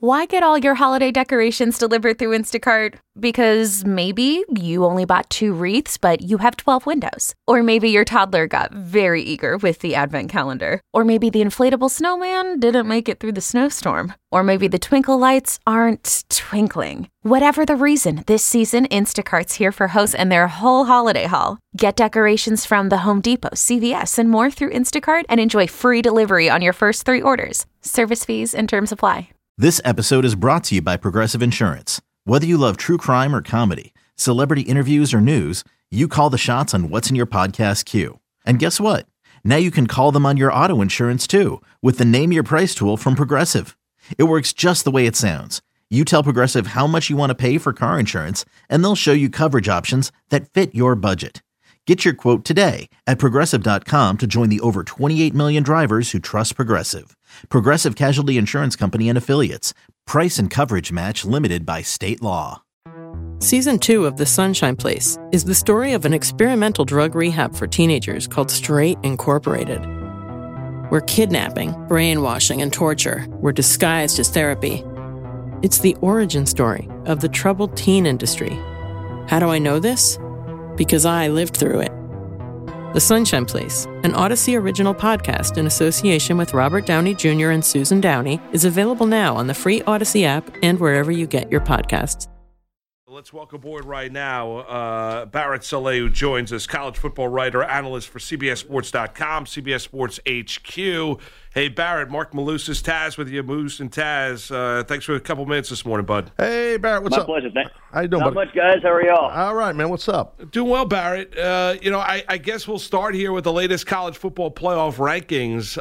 Why get all your holiday decorations delivered through Instacart? Because maybe you only bought 2 wreaths, but you have 12 windows. Or maybe your toddler got very eager with the advent calendar. Or maybe the inflatable snowman didn't make it through the snowstorm. Or maybe the twinkle lights aren't twinkling. Whatever the reason, this season, Instacart's here for hosts and their whole holiday haul. Get decorations from the Home Depot, CVS, and more through Instacart and enjoy free delivery on your first 3 orders. Service fees and terms apply. This episode is brought to you by Progressive Insurance. Whether you love true crime or comedy, celebrity interviews or news, you call the shots on what's in your podcast queue. And guess what? Now you can call them on your auto insurance too with the Name Your Price tool from Progressive. It works just the way it sounds. You tell Progressive how much you want to pay for car insurance, and they'll show you coverage options that fit your budget. Get your quote today at Progressive.com to join the over 28 million drivers who trust Progressive. Progressive Casualty Insurance Company and Affiliates. Price and coverage match limited by state law. Season 2 of The Sunshine Place is the story of an experimental drug rehab for teenagers called Straight Incorporated, where kidnapping, brainwashing, and torture were disguised as therapy. It's the origin story of the troubled teen industry. How do I know this? Because I lived through it. The Sunshine Place, an Odyssey original podcast in association with Robert Downey Jr. and Susan Downey, is available now on the free Odyssey app and wherever you get your podcasts. Let's welcome aboard right now Barrett Saleh, who joins us, college football writer, analyst for CBSSports.com, CBS Sports HQ. Hey, Barrett, Mark Malusis, Taz with you, Moose and Taz. Thanks for a couple minutes this morning, bud. Hey, Barrett, what's up? My pleasure. How you doing, Not buddy? much, guys. How are y'all? All right, man. What's up? Doing well, Barrett. I guess we'll start here with the latest college football playoff rankings.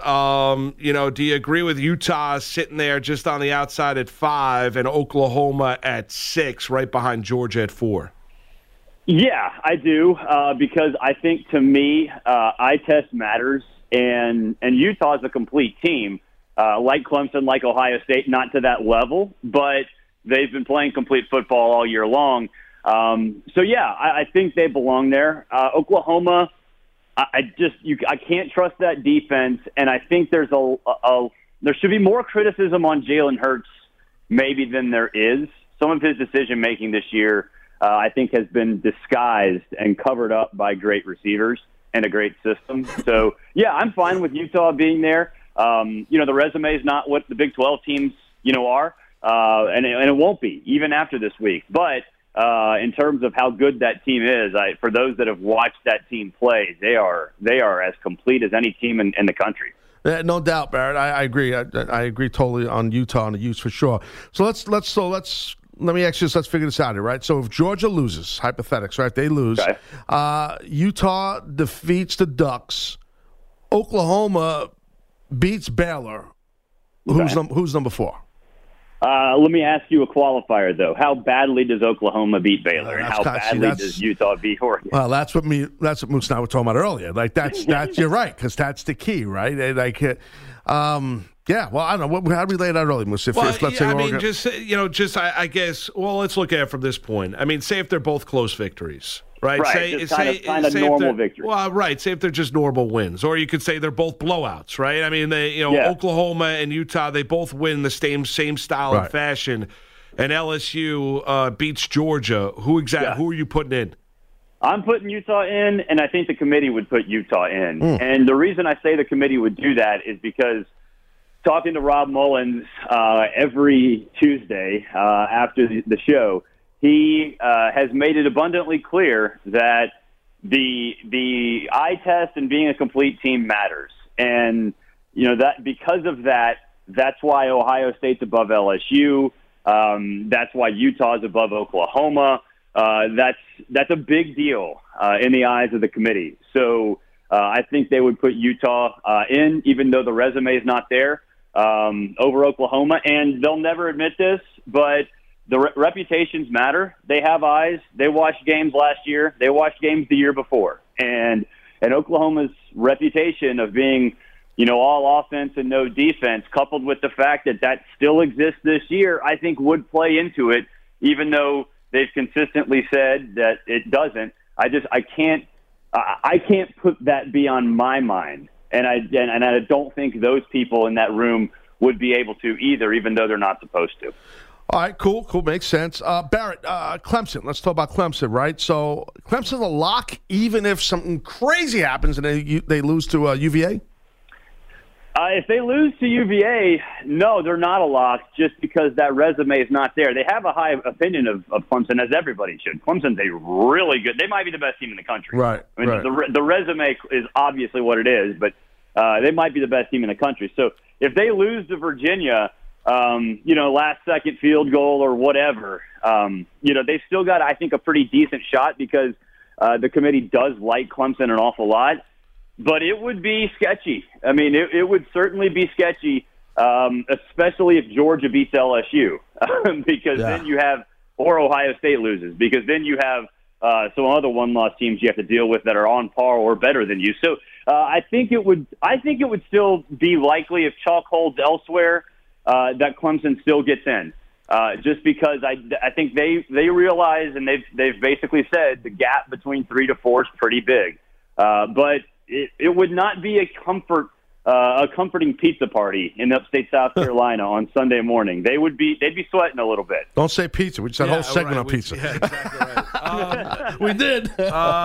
Do you agree with Utah sitting there just on the outside at 5 and Oklahoma at 6, right behind Georgia at 4? Yeah, I do, because I think, to me, eye test matters, and Utah is a complete team, like Clemson, like Ohio State, not to that level, but they've been playing complete football all year long. I think they belong there. Oklahoma, I can't trust that defense, and I think there should be more criticism on Jalen Hurts maybe than there is. Some of his decision-making this year, I think, has been disguised and covered up by great receivers and a great system. So, yeah, I'm fine with Utah being there. The resume is not what the Big 12 teams, are, and it won't be, even after this week. But in terms of how good that team is, for those that have watched that team play, they are as complete as any team in the country. No doubt, Barrett. I agree. I agree totally on Utah and the Utes for sure. So let's let me ask you this. Let's figure this out here, right? So if Georgia loses, hypothetics, right? They lose. Okay. Utah defeats the Ducks. Oklahoma beats Baylor. Okay. Who's number 4? Let me ask you a qualifier, though. How badly does Oklahoma beat Baylor, and how badly does Utah beat Oregon? Well, that's what Moose and I were talking about earlier. Like that's you're right, because that's the key, right? Yeah, well, I don't know. How do we lay it out early, Moose? I guess. Well, let's look at it from this point. I mean, say if they're both close victories. Right, kind of normal victory. Well, right. Say if they're just normal wins, or you could say they're both blowouts, right? I mean, Oklahoma and Utah, they both win the same style and fashion, and LSU beats Georgia. Who are you putting in? I'm putting Utah in, and I think the committee would put Utah in. And the reason I say the committee would do that is because talking to Rob Mullins every Tuesday after the show, he has made it abundantly clear that the eye test and being a complete team matters. And, that because of that, that's why Ohio State's above LSU. That's why Utah's above Oklahoma. That's a big deal in the eyes of the committee. So I think they would put Utah in, even though the resume is not there, over Oklahoma. And they'll never admit this, but the reputations matter. They have eyes. They watched games last year. They watched games the year before. And Oklahoma's reputation of being, all offense and no defense, coupled with the fact that still exists this year, I think would play into it, even though they've consistently said that it doesn't. I can't put that beyond my mind. And I don't think those people in that room would be able to either, even though they're not supposed to. All right, cool, makes sense. Barrett, Clemson, let's talk about Clemson, right? So Clemson's a lock even if something crazy happens and they lose to UVA? If they lose to UVA, no, they're not a lock just because that resume is not there. They have a high opinion of Clemson, as everybody should. Clemson's a really good – they might be the best team in the country. Right, I mean, the resume is obviously what it is, but they might be the best team in the country. So if they lose to Virginia, last-second field goal or whatever, they've still got, I think, a pretty decent shot because the committee does like Clemson an awful lot. But it would be sketchy. I mean, it would certainly be sketchy, especially if Georgia beats LSU, because then you have, or Ohio State loses, because then you have some other one-loss teams you have to deal with that are on par or better than you. So I think it would still be likely if chalk holds elsewhere that Clemson still gets in, just because I think they realize and they've basically said the gap between 3 to 4 is pretty big, but. It would not be a comforting pizza party in upstate South Carolina on Sunday morning. They'd be sweating a little bit. Don't say pizza. We just had a whole segment on pizza. Yeah, exactly right. We did.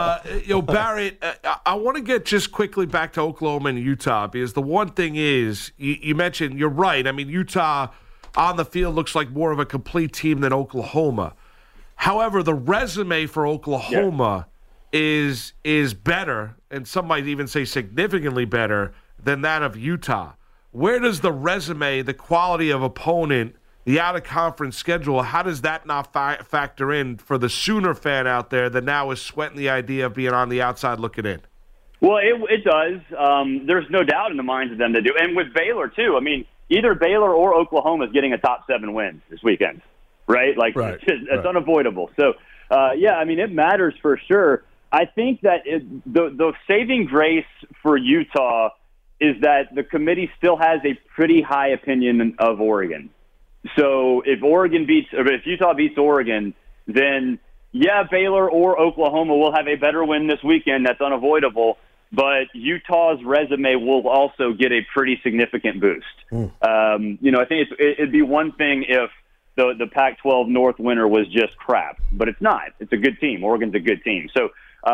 Barrett, I want to get just quickly back to Oklahoma and Utah because the one thing is, you mentioned, you're right. I mean, Utah on the field looks like more of a complete team than Oklahoma. However, the resume for Oklahoma is better, and some might even say significantly better than that of Utah. Where does the resume, the quality of opponent, the out-of-conference schedule, how does that not factor in for the Sooner fan out there that now is sweating the idea of being on the outside looking in? Well, it does. There's no doubt in the minds of them to do. And with Baylor, too. I mean, either Baylor or Oklahoma is getting a top 7 win this weekend, right? It's unavoidable. So, it matters for sure. I think that the saving grace for Utah is that the committee still has a pretty high opinion of Oregon. So if Utah beats Oregon, then Baylor or Oklahoma will have a better win this weekend. That's unavoidable. But Utah's resume will also get a pretty significant boost. I think it'd be one thing if the Pac-12 North winner was just crap, but it's not. It's a good team. Oregon's a good team. So.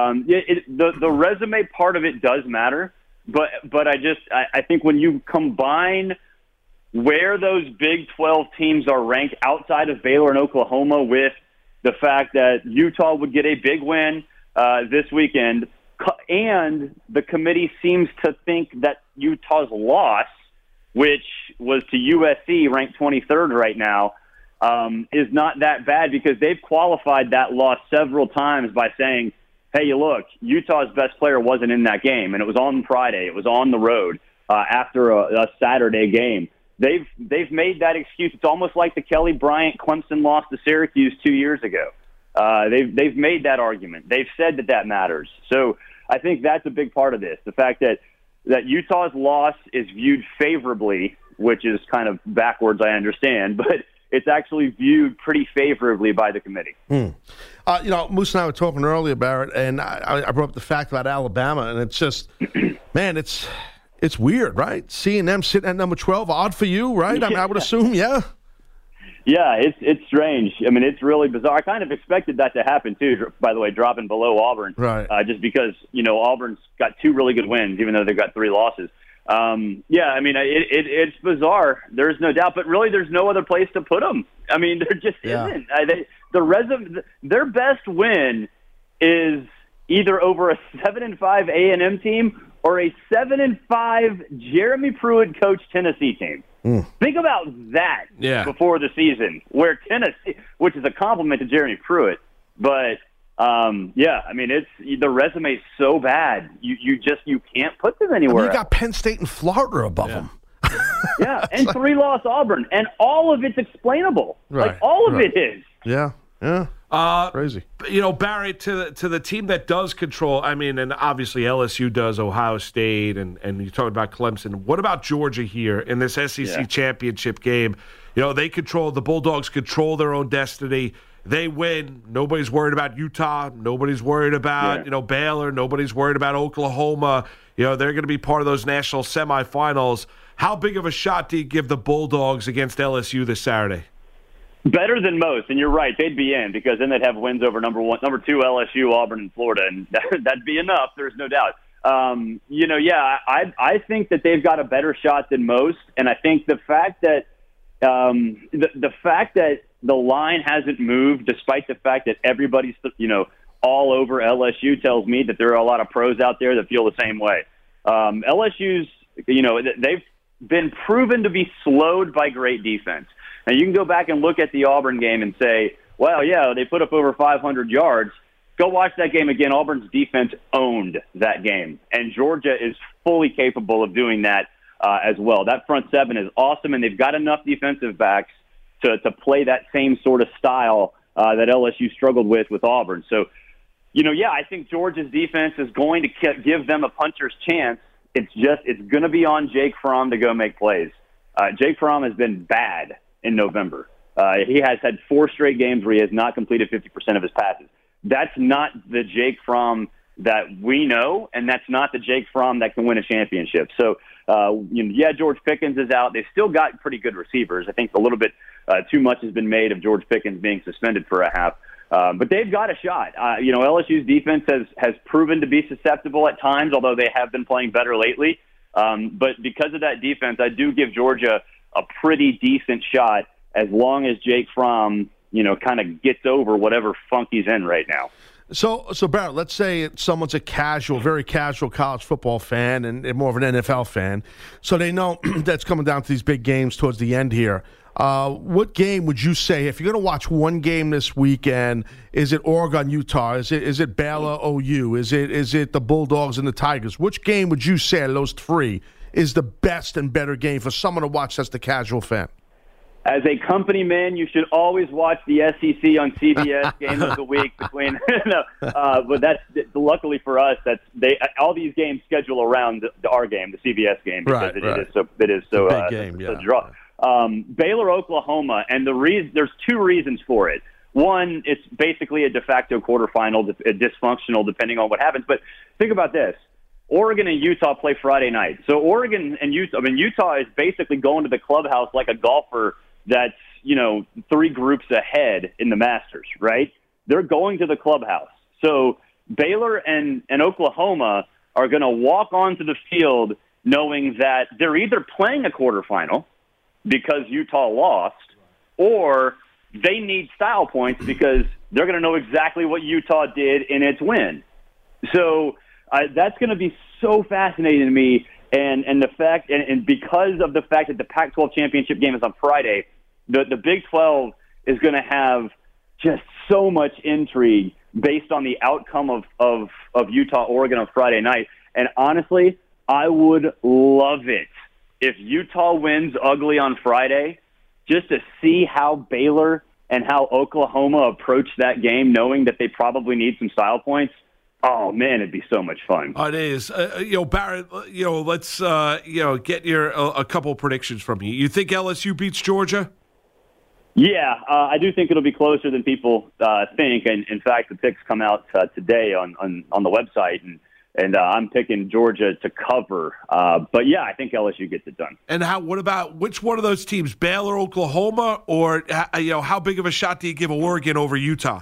The resume part of it does matter, but I think when you combine where those Big 12 teams are ranked outside of Baylor and Oklahoma with the fact that Utah would get a big win this weekend, and the committee seems to think that Utah's loss, which was to USC, ranked 23rd right now, is not that bad because they've qualified that loss several times by saying, hey, look, Utah's best player wasn't in that game, and it was on Friday. It was on the road after a Saturday game. They've made that excuse. It's almost like the Kelly Bryant Clemson loss to Syracuse 2 years ago. They've made that argument. They've said that matters. So I think that's a big part of this, the fact that Utah's loss is viewed favorably, which is kind of backwards, I understand, but it's actually viewed pretty favorably by the committee. Moose and I were talking earlier, Barrett, and I brought up the fact about Alabama, and it's just, man, it's weird, right? Seeing them sitting at number 12, odd for you, right? I mean, I would assume, yeah. Yeah, it's strange. I mean, it's really bizarre. I kind of expected that to happen, too, by the way, dropping below Auburn. Right. Just because, Auburn's got 2 really good wins, even though they've got 3 losses. It's bizarre. There's no doubt, but really, there's no other place to put them. I mean, there just isn't. Their best win is either over a 7-5 A&M team or a 7-5 Jeremy Pruitt coached Tennessee team. Think about that before the season, where Tennessee, which is a compliment to Jeremy Pruitt, but. It's the resume is so bad. You can't put them anywhere. You got Penn State and Florida above them. Yeah, and 3-loss Auburn, and all of it's explainable. Right. Like all of it is. Yeah. Crazy. Barrett, to the team that does control. I mean, and obviously LSU does, Ohio State, and you talked about Clemson. What about Georgia here in this SEC championship game? They control the Bulldogs control their own destiny. They win. Nobody's worried about Utah. Nobody's worried about, Baylor. Nobody's worried about Oklahoma. They're going to be part of those national semifinals. How big of a shot do you give the Bulldogs against LSU this Saturday? Better than most, and you're right. They'd be in because then they'd have wins over number 2 LSU, Auburn, and Florida, and that'd be enough. There's no doubt. I think that they've got a better shot than most, and I think the fact that the fact that the line hasn't moved, despite the fact that everybody's all over LSU, tells me that there are a lot of pros out there that feel the same way. LSU's, they've been proven to be slowed by great defense. And you can go back and look at the Auburn game and say, well, yeah, they put up over 500 yards. Go watch that game again. Auburn's defense owned that game. And Georgia is fully capable of doing that as well. That front seven is awesome, and they've got enough defensive backs to play that same sort of style that LSU struggled with Auburn. So, I think Georgia's defense is going to give them a puncher's chance. It's going to be on Jake Fromm to go make plays. Jake Fromm has been bad in November. He has had 4 straight games where he has not completed 50% of his passes. That's not the Jake Fromm that we know, and that's not the Jake Fromm that can win a championship. So, George Pickens is out. They've still got pretty good receivers. I think a little bit too much has been made of George Pickens being suspended for a half. But they've got a shot. LSU's defense has proven to be susceptible at times, although they have been playing better lately. But because of that defense, I do give Georgia a pretty decent shot as long as Jake Fromm, kind of gets over whatever funk he's in right now. So Barrett, let's say someone's a very casual college football fan and more of an NFL fan. So they know that's coming down to these big games towards the end here. What game would you say, if you're going to watch one game this weekend, is it Oregon, Utah? Is it Baylor, OU? Is it the Bulldogs and the Tigers? Which game would you say of those 3 is the best and better game for someone to watch that's the casual fan? As a company man, you should always watch the SEC on CBS Game of the Week between. But that's luckily for us. All these games schedule around our game, the CBS game, because it is so big game, a draw. Baylor, Oklahoma, and there's 2 reasons for it. One, it's basically a de facto quarterfinal, dysfunctional depending on what happens. But think about this. Oregon and Utah play Friday night. So Oregon and Utah is basically going to the clubhouse like a golfer that's, 3 groups ahead in the Masters, right? They're going to the clubhouse. So Baylor and Oklahoma are going to walk onto the field knowing that they're either playing a quarterfinal because Utah lost, or they need style points because they're going to know exactly what Utah did in its win. So that's going to be so fascinating to me, and the fact, and because of the fact that the Pac-12 championship game is on Friday, the Big 12 is going to have just so much intrigue based on the outcome of Utah Oregon on Friday night. And honestly, I would love it if Utah wins ugly on Friday, just to see how Baylor and how Oklahoma approach that game, knowing that they probably need some style points. Oh, man, it'd be so much fun. It is. Barrett, let's, get a couple predictions from you. You think LSU beats Georgia? Yeah, I do think it'll be closer than people think. And in fact, the picks come out today on the website, and I'm picking Georgia to cover. But yeah, I think LSU gets it done. And what about which one of those teams, Baylor, Oklahoma, or how big of a shot do you give Oregon over Utah?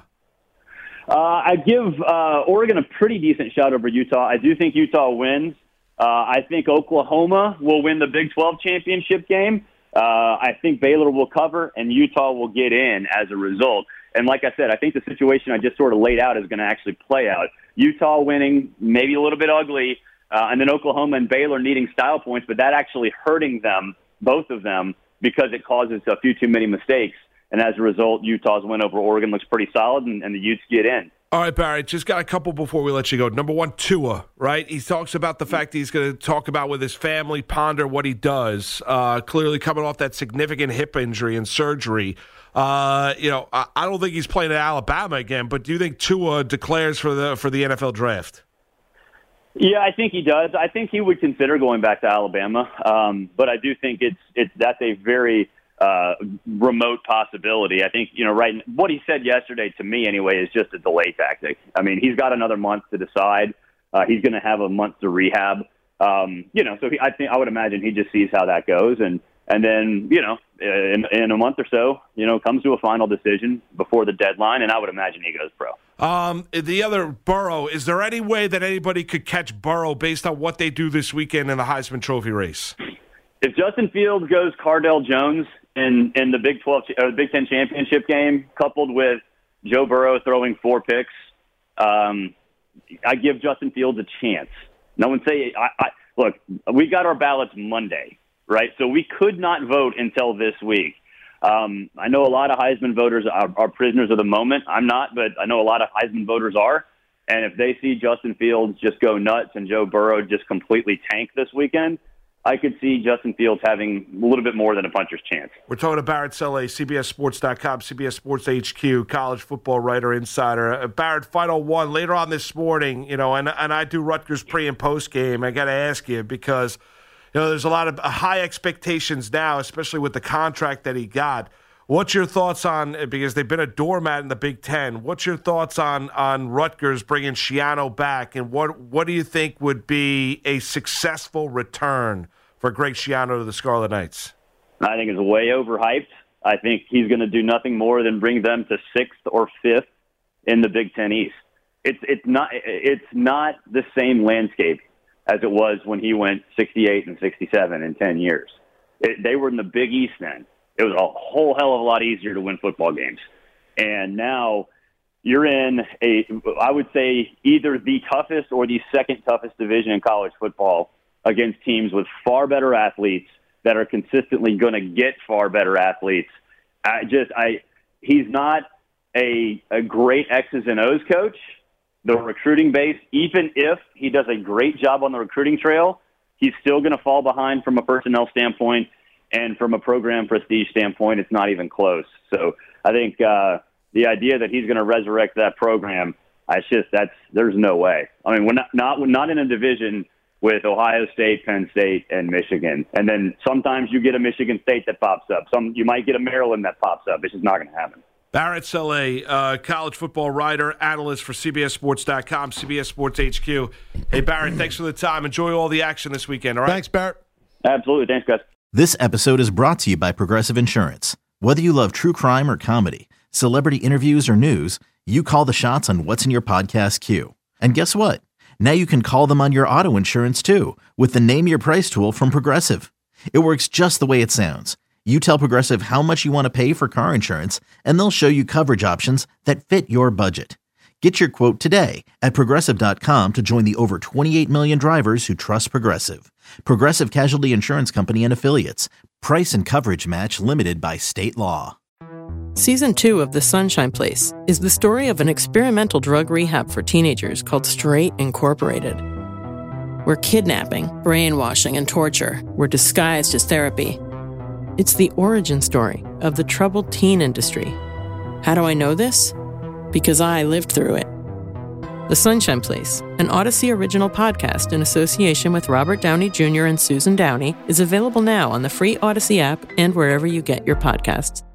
I give Oregon a pretty decent shot over Utah. I do think Utah wins. I think Oklahoma will win the Big 12 championship game. I think Baylor will cover, and Utah will get in as a result. And like I said, I think the situation I just sort of laid out is going to actually play out. Utah winning, maybe a little bit ugly, and then Oklahoma and Baylor needing style points, but that actually hurting them, both of them, because it causes a few too many mistakes. And as a result, Utah's win over Oregon looks pretty solid, and the Utes get in. All right, Barry, just got a couple before we let you go. Number one, Tua, right? He talks about the fact he's going to talk about with his family, ponder what he does. Clearly coming off that significant hip injury and surgery. I don't think he's playing at Alabama again, but do you think Tua declares for the NFL draft? Yeah, I think he does. I think he would consider going back to Alabama, but I do think that's a very remote possibility. I think, what he said yesterday to me anyway is just a delay tactic. I mean, he's got another month to decide. He's going to have a month to rehab. So I would imagine he just sees how that goes, and then in a month or so, comes to a final decision before the deadline, and I would imagine he goes pro. The other Burrow, is there any way that anybody could catch Burrow based on what they do this weekend in the Heisman Trophy race? If Justin Fields goes Cardale Jones in the Big 12 or the Big 10 championship game, coupled with Joe Burrow throwing 4 picks, I give Justin Fields a chance. No one say, look, we got our ballots Monday, right? So we could not vote until this week. I know a lot of Heisman voters are prisoners of the moment. I'm not, but I know a lot of Heisman voters are. And if they see Justin Fields just go nuts and Joe Burrow just completely tank this weekend, I could see Justin Fields having a little bit more than a puncher's chance. We're talking to Barrett Sallee, CBSSports.com, CBS Sports HQ, college football writer, insider. Barrett, final one. Later on this morning, and I do Rutgers pre- and post-game. I got to ask you because, there's a lot of high expectations now, especially with the contract that he got. What's your thoughts on, because they've been a doormat in the Big Ten, what's your thoughts on Rutgers bringing Schiano back, and what do you think would be a successful return for Greg Schiano to the Scarlet Knights? I think it's way overhyped. I think he's going to do nothing more than bring them to 6th or 5th in the Big Ten East. It's not the same landscape as it was when he went 68 and 67 in 10 years. They were in the Big East then. It was a whole hell of a lot easier to win football games. And now you're in I would say, either the toughest or the second toughest division in college football against teams with far better athletes that are consistently going to get far better athletes. He's not a great X's and O's coach. The recruiting base, even if he does a great job on the recruiting trail, he's still going to fall behind from a personnel standpoint. And from a program prestige standpoint, it's not even close. So I think the idea that he's going to resurrect that program, there's no way. I mean, we're not in a division with Ohio State, Penn State, and Michigan. And then sometimes you get a Michigan State that pops up. You might get a Maryland that pops up. It's just not going to happen. Barrett Sallee, college football writer, analyst for CBSSports.com, CBS Sports HQ. Hey, Barrett, thanks for the time. Enjoy all the action this weekend, all right? Thanks, Barrett. Absolutely. Thanks, guys. This episode is brought to you by Progressive Insurance. Whether you love true crime or comedy, celebrity interviews or news, you call the shots on what's in your podcast queue. And guess what? Now you can call them on your auto insurance too with the Name Your Price tool from Progressive. It works just the way it sounds. You tell Progressive how much you want to pay for car insurance, and they'll show you coverage options that fit your budget. Get your quote today at Progressive.com to join the over 28 million drivers who trust Progressive. Progressive Casualty Insurance Company and Affiliates. Price and coverage match limited by state law. Season 2 of The Sunshine Place is the story of an experimental drug rehab for teenagers called Straight Incorporated, where kidnapping, brainwashing, and torture were disguised as therapy. It's the origin story of the troubled teen industry. How do I know this? Because I lived through it. The Sunshine Place, an Odyssey original podcast in association with Robert Downey Jr. and Susan Downey, is available now on the free Odyssey app and wherever you get your podcasts.